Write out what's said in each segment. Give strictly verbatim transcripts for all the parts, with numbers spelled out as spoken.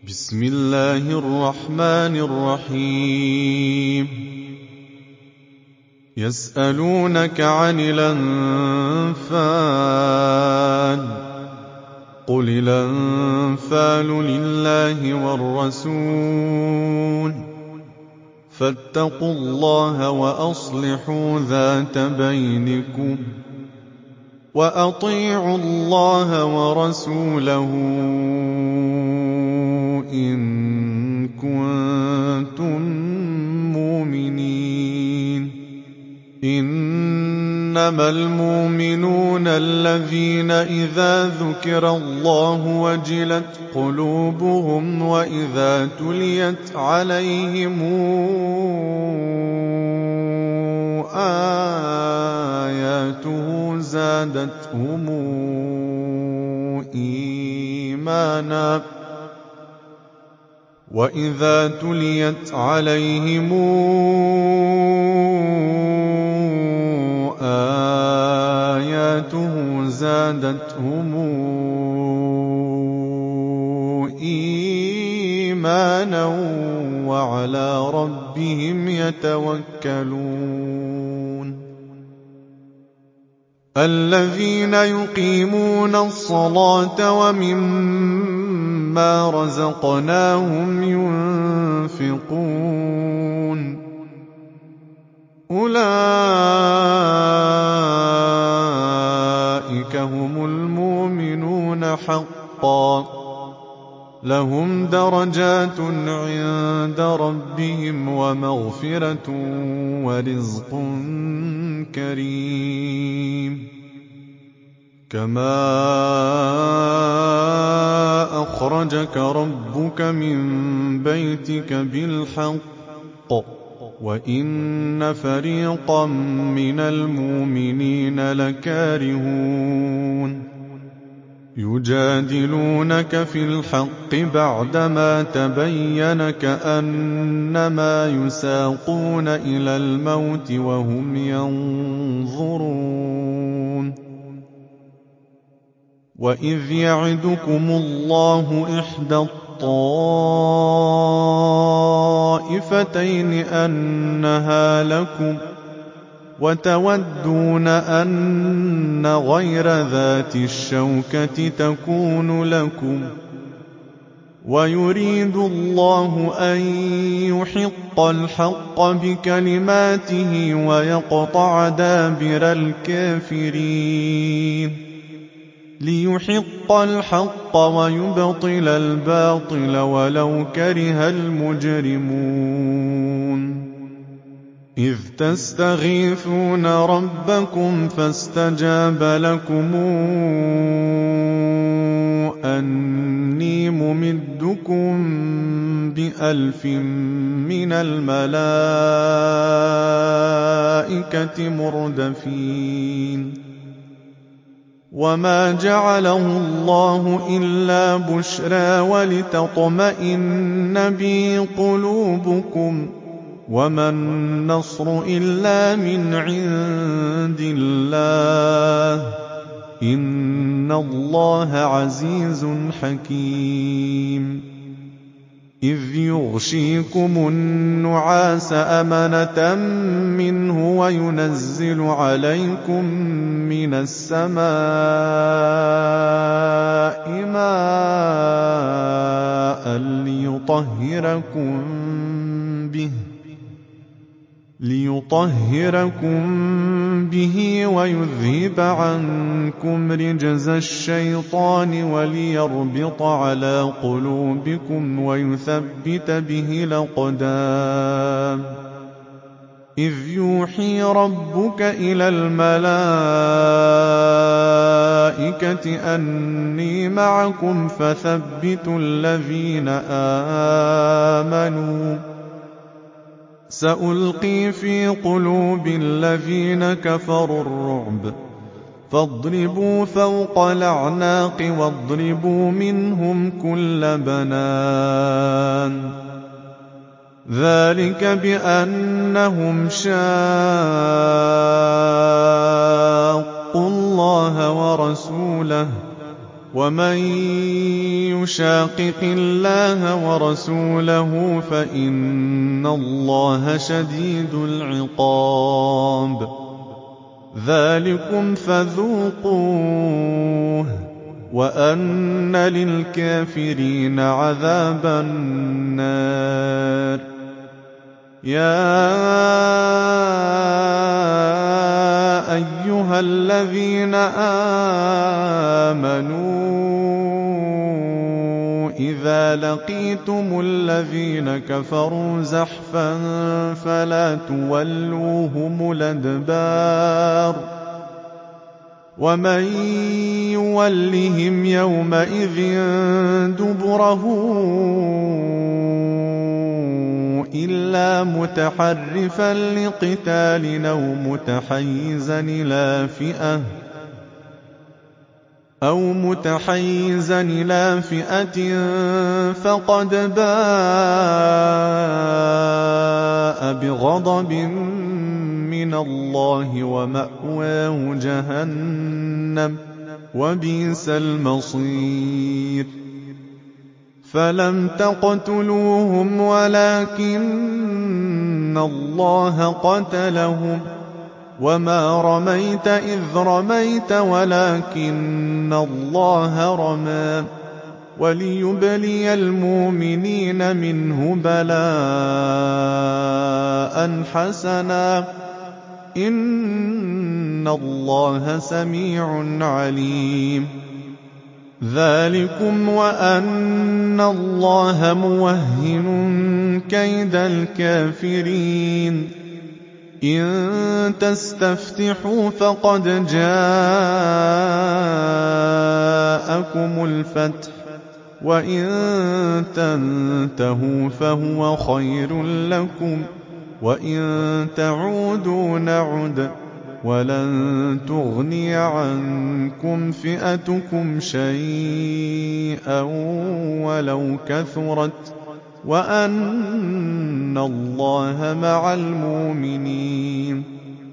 بسم الله الرحمن الرحيم يسألونك عن الأنفال قل الأنفال لله والرسول فاتقوا الله وأصلحوا ذات بينكم وأطيعوا الله ورسوله إن كنتم مؤمنين إنما المؤمنون الذين إذا ذكر الله وجلت قلوبهم وإذا تليت عليهم آياته زادتهم إيمانا وإذا تليت عليهم آياته زادتهم إيمانا وعلى ربهم يتوكلون الذين يقيمون الصلاة ومما رزقناهم ينفقون أولئك هم المؤمنون حقا لهم درجات عند ربهم ومغفرة ورزق كريم كما أخرجك ربك من بيتك بالحق وإن فريقا من المؤمنين لكارهون يجادلونك في الحق بعدما تبين كأنما يساقون إلى الموت وهم ينظرون وإذ يعدكم الله إحدى الطائفتين أنها لكم وتودون أن غير ذات الشوكة تكون لكم ويريد الله أن يحق الحق بكلماته ويقطع دابر الكافرين ليحق الحق ويبطل الباطل ولو كره المجرمون إذ تستغيثون ربكم فاستجاب لكم أني ممدكم بألف من الملائكة مردفين وما جعله الله إلا بشرى ولتطمئن به قلوبكم وما النصر إلا من عند الله إن الله عزيز حكيم إذ يغشيكم النعاس أمنة منه وينزل عليكم من السماء ماء ليطهركم به ليطهركم به ويذهب عنكم رجز الشيطان وليربط على قلوبكم ويثبت به الأقدام إذ يوحي ربك إلى الملائكة أني معكم فثبتوا الذين آمنوا سألقي في قلوب الذين كفروا الرعب فاضربوا فوق الأعناق واضربوا منهم كل بنان ذلك بأنهم شاقوا الله ورسوله ومن يشاقق الله ورسوله فإن الله شديد العقاب. ذلكم فذوقوه وأن للكافرين عذاب النار. يا أيها الذين آمنوا إذا لقيتم الذين كفروا زحفا فلا تولوهم الأدبار ومن يولهم يومئذ دبره إلا متحرفا لقتال أو متحيزا إلى فئة أو متحيزا إلى فئة فقد باء بغضب من الله ومأواه جهنم وبئس المصير. فلم تقتلوهم ولكن الله قتلهم وما رميت إذ رميت ولكن الله رمى وليبلي المؤمنين منه بلاء حسنا إن الله سميع عليم. ذلكم وأن الله موهن كيد الكافرين. إن تستفتحوا فقد جاءكم الفتح وإن تنتهوا فهو خير لكم وإن تعودوا نعد ولن تغني عنكم فئتكم شيئا ولو كثرت وأن الله مع المؤمنين.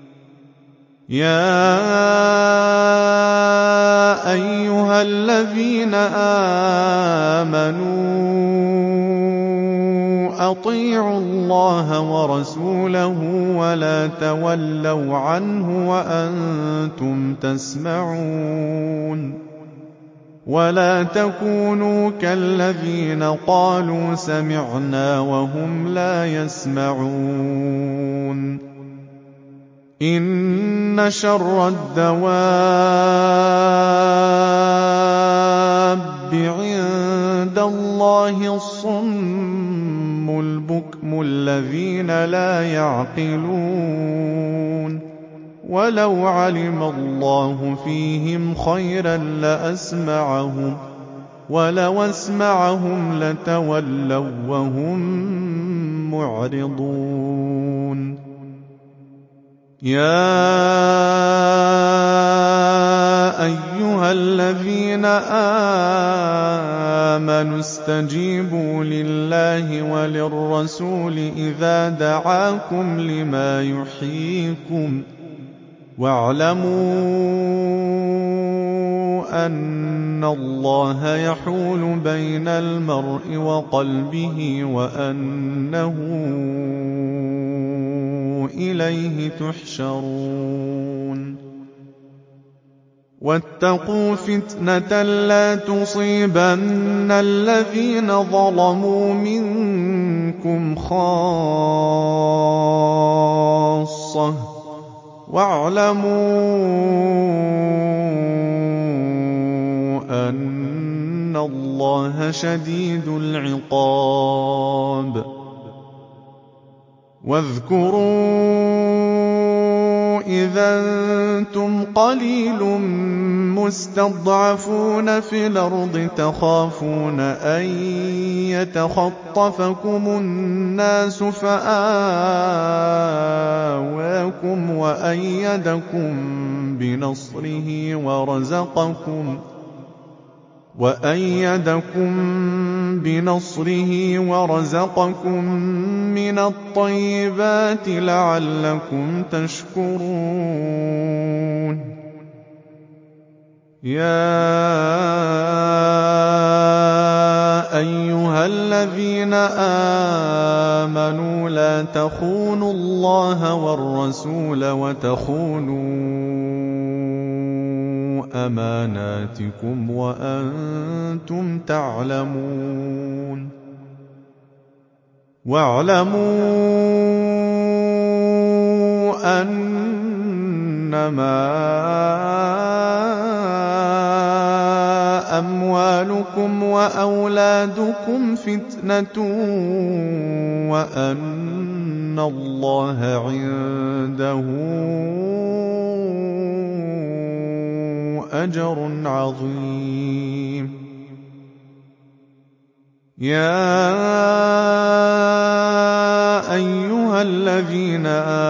يا أيها الذين آمنوا أطيعوا الله ورسوله ولا تولوا عنه وأنتم تسمعون. ولا تكونوا كالذين قالوا سمعنا وهم لا يسمعون. إن شر الدواب عند الله الصم البكم الذين لا يعقلون. ولو علم الله فيهم خيرا لأسمعهم ولو أسمعهم لتولوا وهم معرضون. يا أيها الذين آمنوا استجيبوا لله وللرسول إذا دعاكم لما يحييكم واعلموا أن الله يحول بين المرء وقلبه وأنه إليه تحشرون. واتقوا فتنة لا تصيبن الذين ظلموا منكم خاصة واعلموا أن الله شديد العقاب. واذكروا إذا أنتم قليل مستضعفون في الأرض تخافون أن يتخطفكم الناس فآواكم وأيدكم بنصره ورزقكم وأيدكم بنصره ورزقكم من الطيبات لعلكم تشكرون. يَا أَيُّهَا الَّذِينَ آمَنُوا لَا تَخُونُوا اللَّهَ وَالرَّسُولَ وَتَخُونُوا أَمَانَاتِكُمْ وَأَنتُمْ تَعْلَمُونَ. وَاعْلَمُوا أَنَّمَا أَمْوَالُكُمْ وَأَوْلَادُكُمْ فِتْنَةٌ وَأَنَّ اللَّهَ عِندَهُ أَجْرٌ عَظِيمٌ. يَا أَيُّهَا الَّذِينَ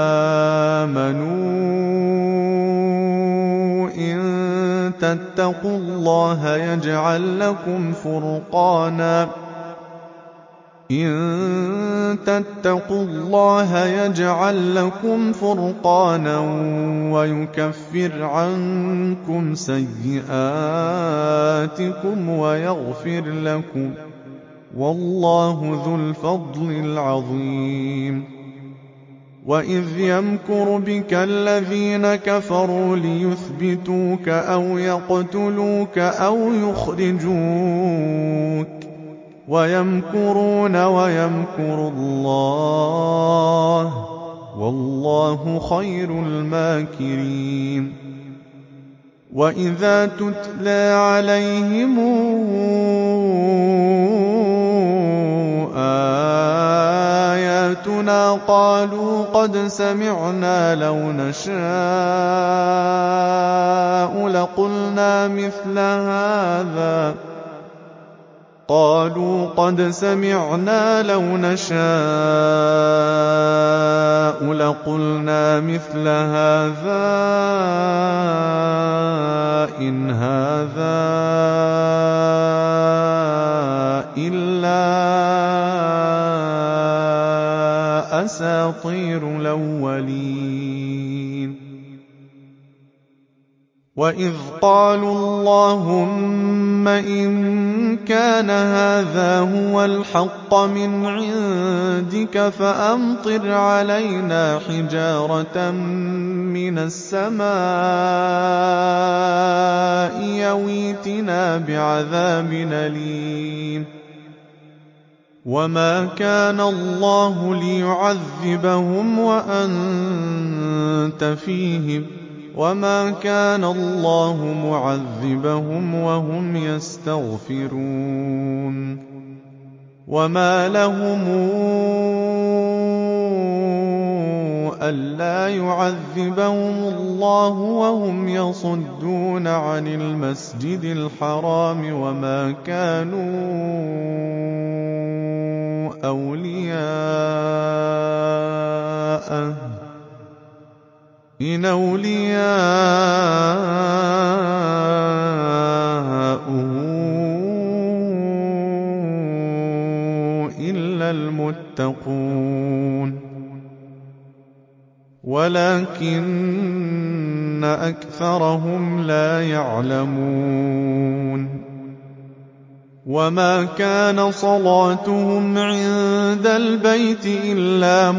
آمَنُوا إِن تَتَّقُوا اللَّهَ يَجْعَل لَّكُمْ فُرْقَانًا إِن تَتَّقُوا اللَّهَ يَجْعَل لَّكُمْ فُرْقَانًا وَيُكَفِّرْ عَنكُمْ سَيِّئَاتِكُمْ وَيَغْفِرْ لَكُمْ ۗ وَاللَّهُ ذُو الْفَضْلِ الْعَظِيمِ. وَإِذْ يَمْكُرُ بِكَ الَّذِينَ كَفَرُوا لِيُثْبِتُوكَ أَوْ يَقْتُلُوكَ أَوْ يُخْرِجُوكَ وَيَمْكُرُونَ وَيَمْكُرُ اللَّهُ وَاللَّهُ خَيْرُ الْمَاكِرِينَ. وَإِذَا تُتْلَىٰ عَلَيْهِمْ آيَاتُنَا قَالُوا قَدْ سَمِعْنَا لَوْ نَشَاءُ لَقُلْنَا مِثْلَ هَٰذَا قَالُوا قَدْ سَمِعْنَا لَوْ نَشَاءُ لَقُلْنَا مِثْلَ هَٰذَا إِنْ هَٰذَا إِلَّا أَسَاطِيرُ الْأَوَّلِينَ. وَإِذْ قَالُوا اللَّهُمَّ إِن كَانَ هَٰذَا هُوَ الْحَقَّ مِنْ عِندِكَ فَأَمْطِرْ عَلَيْنَا حِجَارَةً مِّنَ السَّمَاءِ أَوْ ائْتِنَا بِعَذَابٍ أَلِيمٍ. وَمَا كَانَ اللَّهُ لِيُعَذِّبَهُمْ وَأَنتَ فِيهِمْ وَمَا كَانَ اللَّهُ مُعَذِّبَهُمْ وَهُمْ يَسْتَغْفِرُونَ. وَمَا لَهُمْ أَلَّا يُعَذِّبَهُمُ اللَّهُ وَهُمْ يَصُدُّونَ عَنِ الْمَسْجِدِ الْحَرَامِ وَمَا كَانُوا أَوْلِيَاءَهُ إِنْ أَوْلِيَاؤُهُ إِلَّا الْمُتَّقُونَ وَلَٰكِنَّ أَكْثَرَهُمْ لَا يَعْلَمُونَ. وَمَا كَانَ صَلَاتُهُمْ عِندَ الْبَيْتِ إِلَّا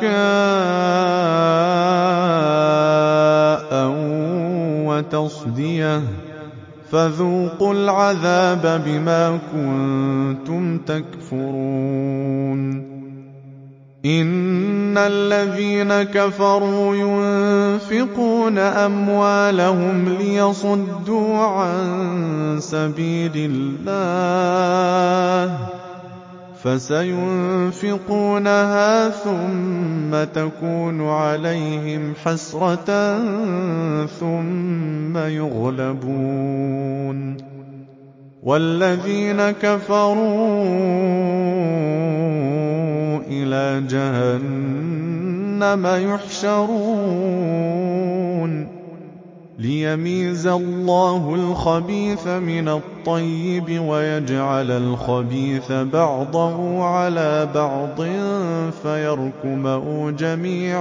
مُكَاءً وَتَصْدِيَةً فَذُوقُوا الْعَذَابَ بِمَا كُنتُمْ تَكْفُرُونَ. إِنَّ الَّذِينَ كَفَرُوا يُنفِقُونَ أَمْوَالَهُمْ لِيَصُدُّوا عَن سَبِيلِ اللَّهِ فَسَيُنفِقُونَهَا ثُمَّ تَكُونُ عَلَيْهِمْ حَسْرَةً ثُمَّ يُغْلَبُونَ وَالَّذِينَ كَفَرُوا إِلَىٰ جَهَنَّمَ يُحْشَرُونَ لِيَمِيزَ اللَّهُ الْخَبِيثَ مِنَ الطَّيِّبِ وَيَجْعَلَ الْخَبِيثَ بَعْضَهُ عَلَىٰ بَعْضٍ فَيَرْكُمَهُ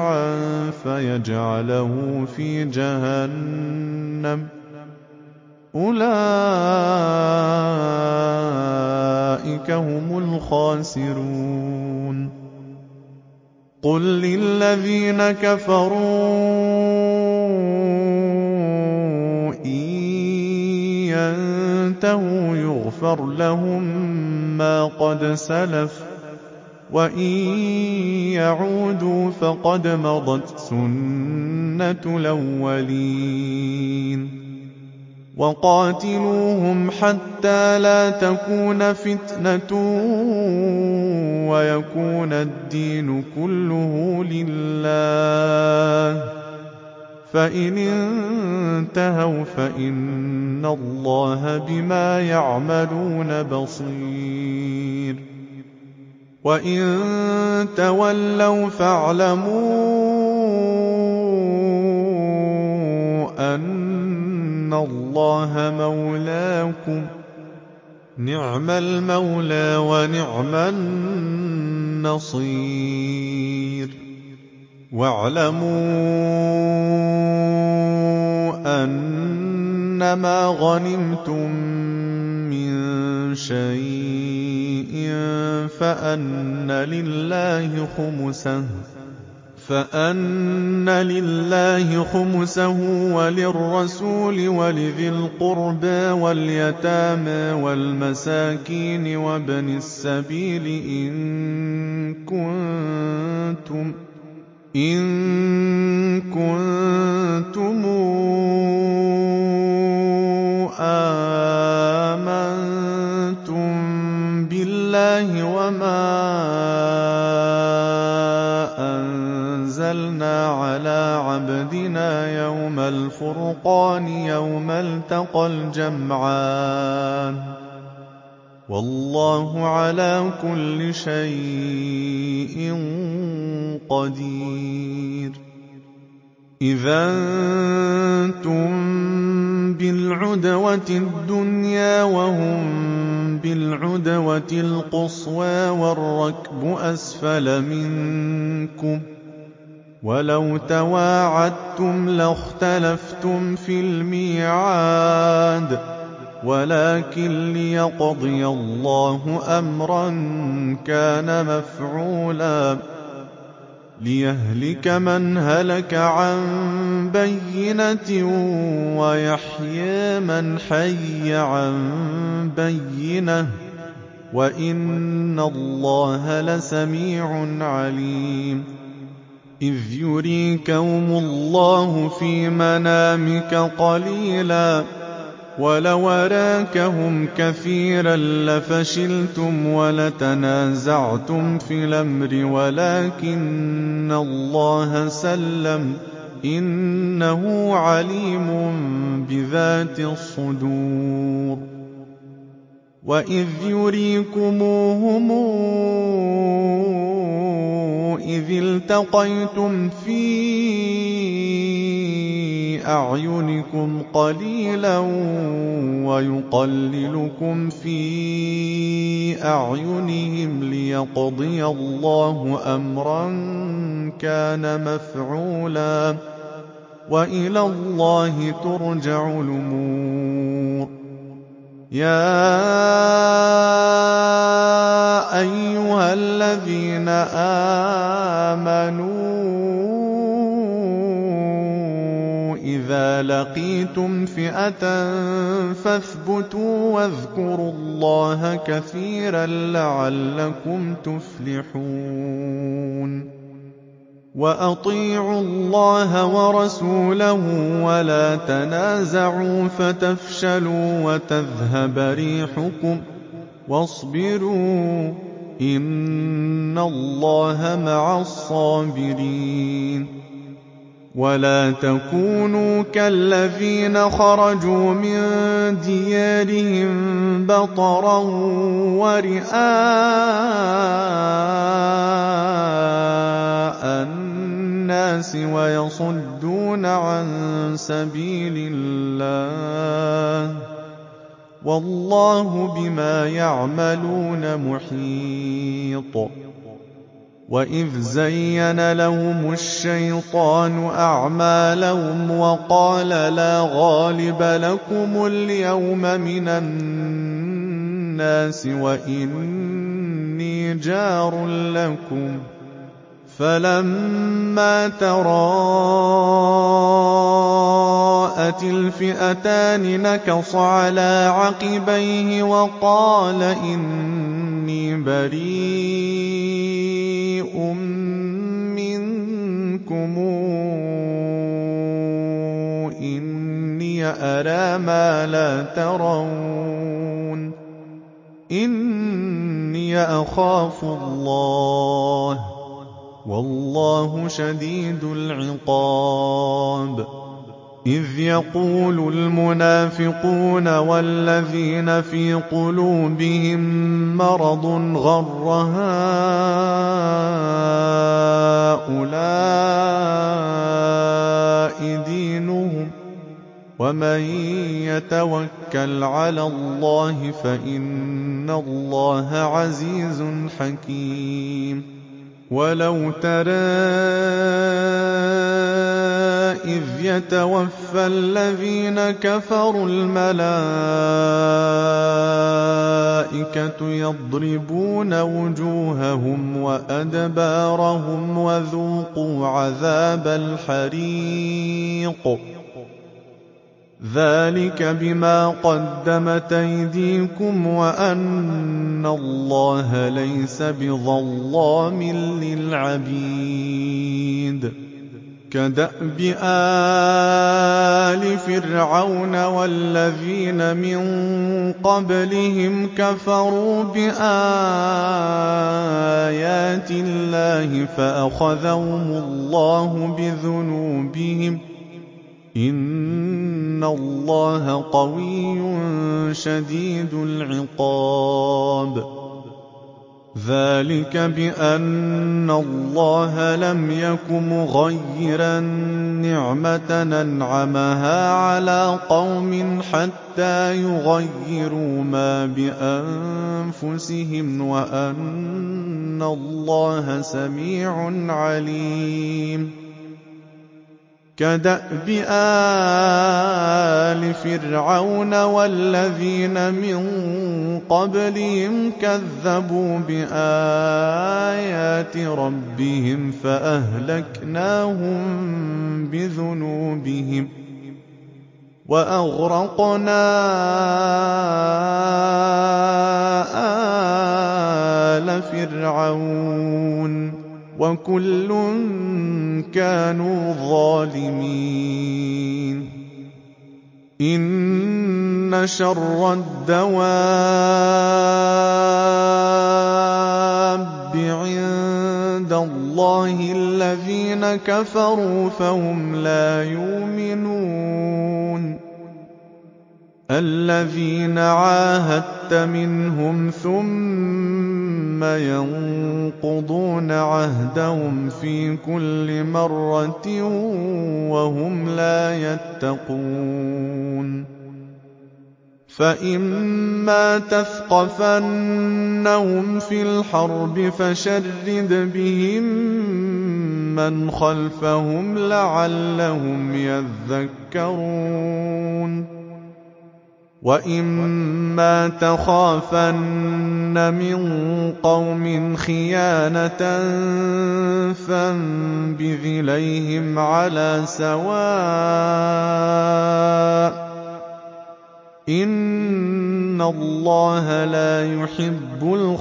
جَمِيعًا فَيَجْعَلَهُ فِي جَهَنَّمَ أولئك هم الخاسرون قل للذين كفروا إن ينتهوا يغفر لهم ما قد سلف وإن يعودوا فقد مضت سنة الأولين وقاتلوهم حتى لا تكون فتنة ويكون الدين كله لله فإن انتهوا فإن الله بما يعملون بصير وإن تولوا فاعلموا أن الله مولاكم نعم المولى ونعم النصير واعلموا أنما غنمتم من شيء فأن لله خمسه فأن لله خمسه وللرسول ولذي القربى واليتامى والمساكين وابن السبيل إن كنتم إن كنتم آمنتم بالله وما أنزلنا على عبدنا يوم الفرقان يوم التقى الجمعان والله على كل شيء قدير إذا أنتم بالعدوة الدنيا وهم بالعدوة القصوى والركب أسفل منكم ولو تواعدتم لاختلفتم في الميعاد ولكن ليقضي الله أمرا كان مفعولا ليهلك من هلك عن بينة ويحيى من حي عن بينة وإن الله لسميع عليم إذ يريكهم الله في منامك قليلا ولو أراكهم كثيرا لفشلتم ولتنازعتم في الأمر ولكن الله سلم إنه عليم بذات الصدور وإذ يريكموهم إذ التقيتم في أعينكم قليلا ويقللكم في أعينهم ليقضي الله أمرا كان مفعولا وإلى الله ترجع الأمور يا أيها الذين آمنوا إذا لقيتم فئة فاثبتوا واذكروا الله كثيرا لعلكم تفلحون وأطيعوا الله ورسوله ولا تنازعوا فتفشلوا وتذهب ريحكم واصبروا إن الله مع الصابرين ولا تكونوا كالذين خرجوا من ديارهم بطرا ورئاء الناس ويصدون عن سبيل الله والله بما يعملون محيط وَإِذْ زَيَّنَ لَهُمُ الشَّيْطَانُ أَعْمَالَهُمْ وَقَالَ لَا غَالِبَ لَكُمُ الْيَوْمَ مِنَ النَّاسِ وَإِنِّي جَارٌ لَّكُمْ ۖ فَلَمَّا تَرَاءَتِ الْفِئَتَانِ نَكَصَ عَلَىٰ عَقِبَيْهِ وَقَالَ إِنِّي بَرِيءٌ مِّنكُمْ إِنِّي أَرَىٰ مَا لَا تَرَوْنَ إِنِّي أَخَافُ اللَّهَ وَاللَّهُ شَدِيدُ الْعِقَابِ إِذْ يَقُولُ الْمُنَافِقُونَ وَالَّذِينَ فِي قُلُوبِهِم مَّرَضٌ غَرَّ هَٰؤُلَاءِ دِينُهُمْ ۗ وَمَن يَتَوَكَّلْ عَلَى اللَّهِ فَإِنَّ اللَّهَ عَزِيزٌ حَكِيمٌ وَلَوْ تَرَىٰ إِذْ يَتَوَفَّى الَّذِينَ كَفَرُوا الْمَلَائِكَةُ يَضْرِبُونَ وُجُوهَهُمْ وَأَدْبَارَهُمْ وَذُوقُوا عَذَابَ الْحَرِيقِ ذَٰلِكَ بِمَا قَدَّمَتْ أَيْدِيكُمْ وَأَنَّ اللَّهَ لَيْسَ بِظَلَّامٍ لِّلْعَبِيدِ كَدَأْبِ آلِ فِرْعَوْنَ وَالَّذِينَ مِن قَبْلِهِمْ كَفَرُوا بِآيَاتِ اللَّهِ فَأَخَذَهُمُ اللَّهُ بِذُنُوبِهِمْ ۗ إِنَّ اللَّهَ قَوِيٌّ شَدِيدُ الْعِقَابِ ذَٰلِكَ بِأَنَّ اللَّهَ لَمْ يَكُ مُغَيِّرًا نِّعْمَةً أَنْعَمَهَا عَلَىٰ قَوْمٍ حَتَّىٰ يُغَيِّرُوا مَا بِأَنفُسِهِمْ وَأَنَّ اللَّهَ سَمِيعٌ عَلِيمٌ كَدَأْبِ آلِ فِرْعَوْنَ وَالَّذِينَ مِن قَبْلِهِمْ كَذَّبُوا بِآيَاتِ رَبِّهِمْ فَأَهْلَكْنَاهُم بِذُنُوبِهِمْ وَأَغْرَقْنَا آلَ فِرْعَوْنَ وَكُلٌّ كَانُوا ظَالِمِينَ إِنَّ شَرَّ الدَّوَابِّ عِندَ اللَّهِ الَّذِينَ كَفَرُوا فَهُمْ لَا يُؤْمِنُونَ الَّذِينَ عَاهَدتَّ مِنْهُمْ ثُمَّ يَنقُضُونَ عَهْدَهُمْ فِي كُلِّ مَرَّةٍ وَهُمْ لَا يَتَّقُونَ فَإِمَّا تَثْقَفَنَّهُمْ فِي الْحَرْبِ فَشَرِّدْ بِهِم مَّنْ خَلْفَهُمْ لَعَلَّهُمْ يَذَّكَّرُونَ وَإِمَّا تَخَافَنَّ مِن قَوْمٍ خِيَانَةً فَانبِذْ إِلَيْهِمْ عَلَىٰ سَوَاءٍ ۚ إِنَّ اللَّهَ لَا يُحِبُّ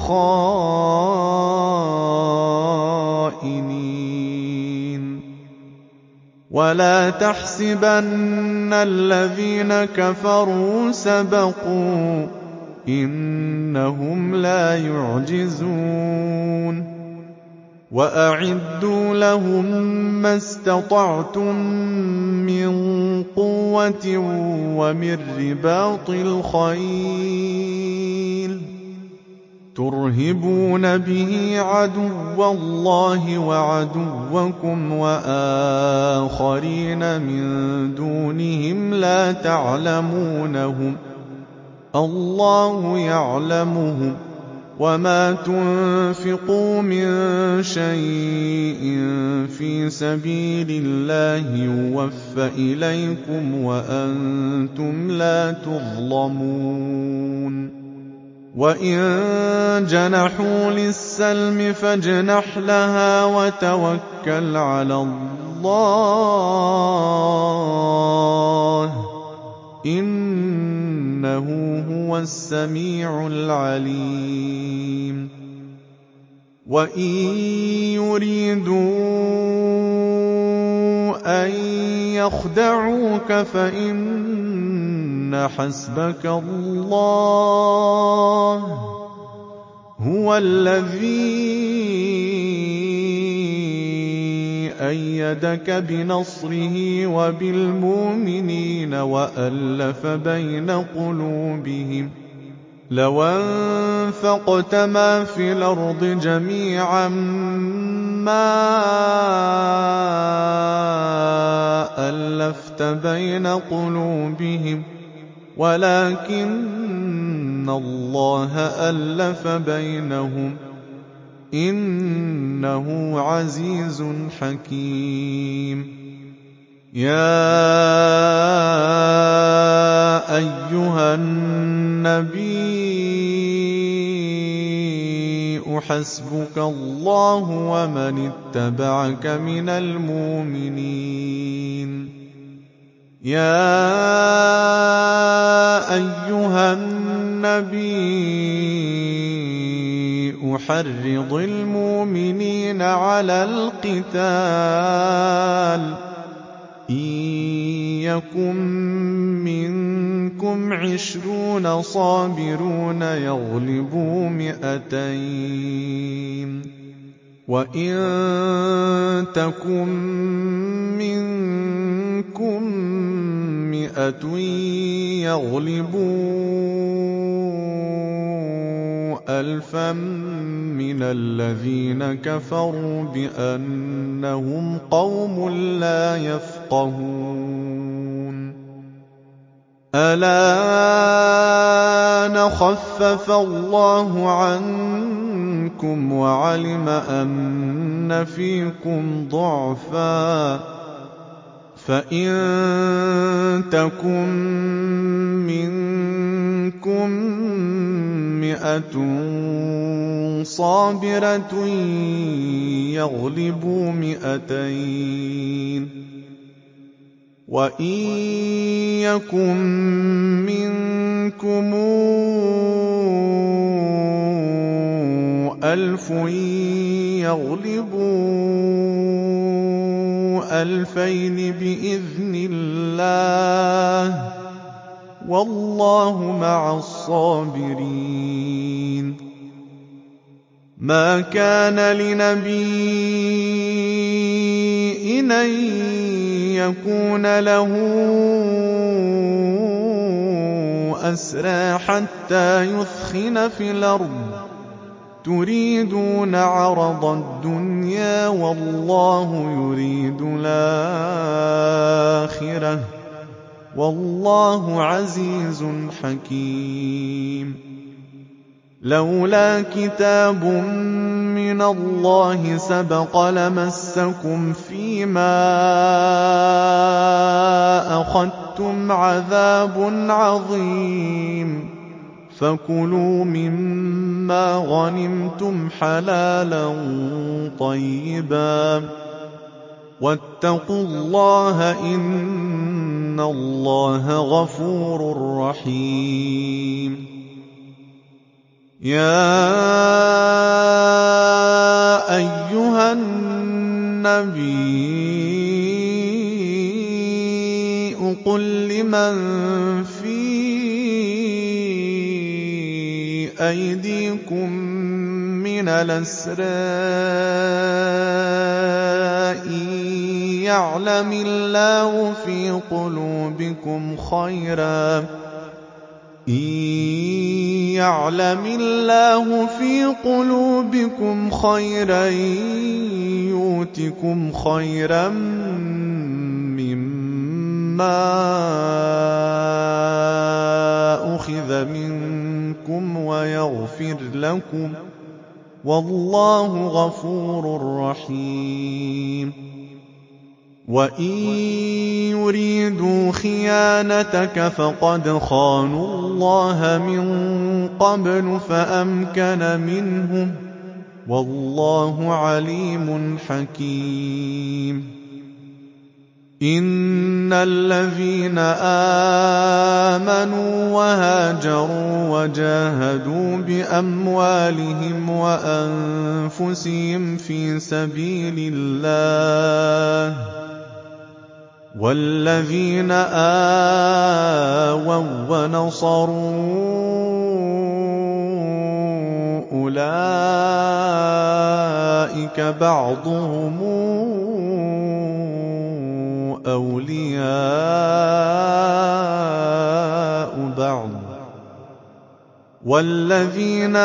الْخَائِنِينَ وَلَا تَحْسَبَنَّ الَّذِينَ كَفَرُوا سَبَقُوا ۚ إِنَّهُمْ لَا يُعْجِزُونَ وَأَعِدُّوا لَهُم مَّا اسْتَطَعْتُم مِّن قُوَّةٍ وَمِن رِّبَاطِ الْخَيْلِ تُرْهِبُونَ بِهِ عَدُوَّ اللَّهِ وَعَدُوَّكُمْ وَآخَرِينَ مِن دُونِهِمْ لَا تَعْلَمُونَهُمْ ۚ اللَّهُ يَعْلَمُهُمْ ۚ وما تنفقوا من شيء في سبيل الله يوفى إليكم وأنتم لا تظلمون وإن جنحوا للسلم فاجنح لها وتوكل على الله إنه هو السميع العليم وإن يريدوا أن يخدعوك فإن حسبك الله هو الذي أيدك بنصره وبالمؤمنين وألف بين قلوبهم لو أنفقت ما في الأرض جميعا ما ألفت بين قلوبهم ولكن الله ألف بينهم إنه عزيز حكيم يا أيها النبي حسبك الله ومن اتبعك من المؤمنين يا أيها النبي حرض المؤمنين على القتال إن يكن منكم عشرون صابرون يغلبوا مئتين وإن تكن منكم مئة يغلبوا ألفا من الذين كفروا بأنهم قوم لا يفقهون الآن خفف الله عنكم وعلم أن فيكم ضعفا فإن تكن منكم مئة صابرة يغلبوا مئتين وإن يكن منكم ألف يغلبوا ألفين بإذن الله والله مع الصابرين ما كان لنبي أن يكون له أسرى حتى يثخن في الأرض تريدون عرض الدنيا والله يريد الآخرة والله عزيز حكيم لولا كتاب من الله سبق لمسكم فيما أخذتم عذاب عظيم فكلوا مما غنمتم حلالا طيبا واتقوا الله إن الله غفور رحيم يا أيها النبي قل لمن في أيديكم من الأسرى إن يعلم الله في قلوبكم خيرا إن يعلم الله في قلوبكم خيرا يؤتكم خيرا مما أخذ منكم منكم ويغفر لكم، والله غفور رحيم. وإن يريدوا خيانتك فقد خانوا الله من قبل فأمكن منهم، والله عليم حكيم. إن الذين آمنوا وهاجروا وجاهدوا بأموالهم وأنفسهم في سبيل الله، والذين آووا ونصروا أولئك بعضهم أولياء بعض، والذين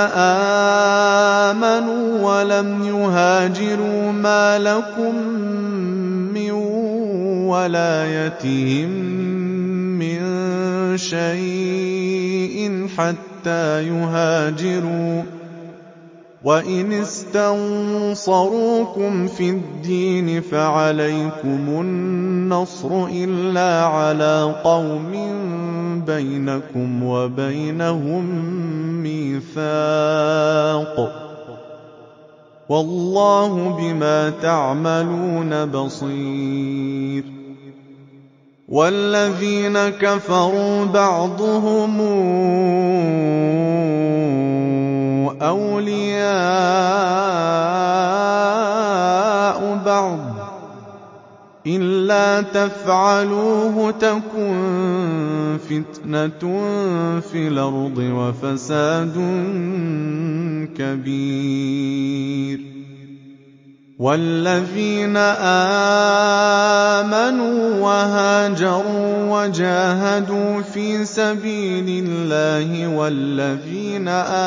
آمنوا ولم يهاجروا ما لكم من ولايتهم من شيء حتى يهاجروا، وإن استنصروكم في الدين فعليكم النصر إلا على قوم بينكم وبينهم ميثاق، والله بما تعملون بصير. والذين كفروا بعضهم أولياء بعض إلا تفعلوه تكن فتنة في الأرض وفساد كبير. والذين آمنوا وهاجروا وجاهدوا في سبيل الله والذين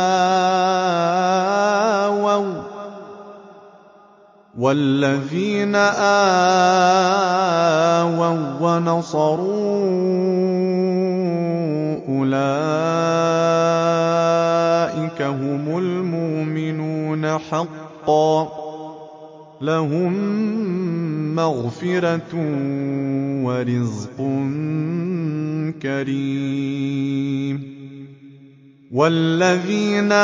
آووا والذين آووا ونصروا أولئك هم المؤمنون حقا، لهم مغفرة ورزق كريم. والذين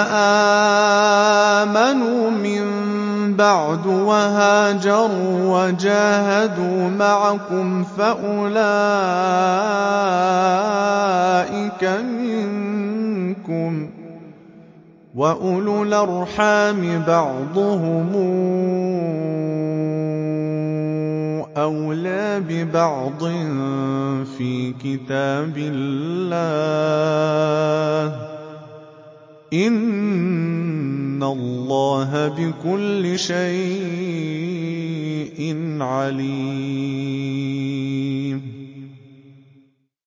آمنوا من بعد وهاجروا وجاهدوا معكم فأولئك منكم، وأولو الأرحام بعضهم أولى ببعض في كتاب الله، إن الله بكل شيء عليم.